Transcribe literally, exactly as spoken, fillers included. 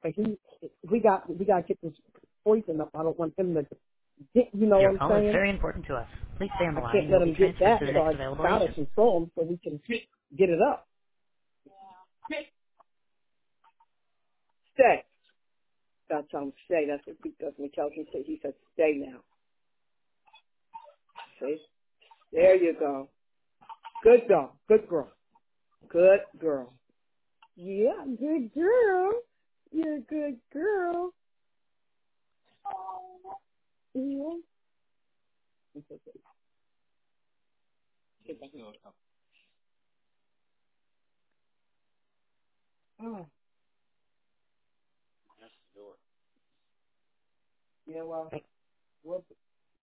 But he, we got, we got to get this poison up. I don't want him to get, you know Your what I'm call is saying? very important to us. Please stay on the I line. can't You let will be him get transferred that, to the so next I available gotta agent. control him so we can get it up. Stay. Gotta tell him stay. That's what he does when he tells me stay. He says stay now. See? There you go. Good dog. Good girl. Good girl. Yeah, good girl. You're a good girl. Yeah. Oh. Yeah, well, whoop.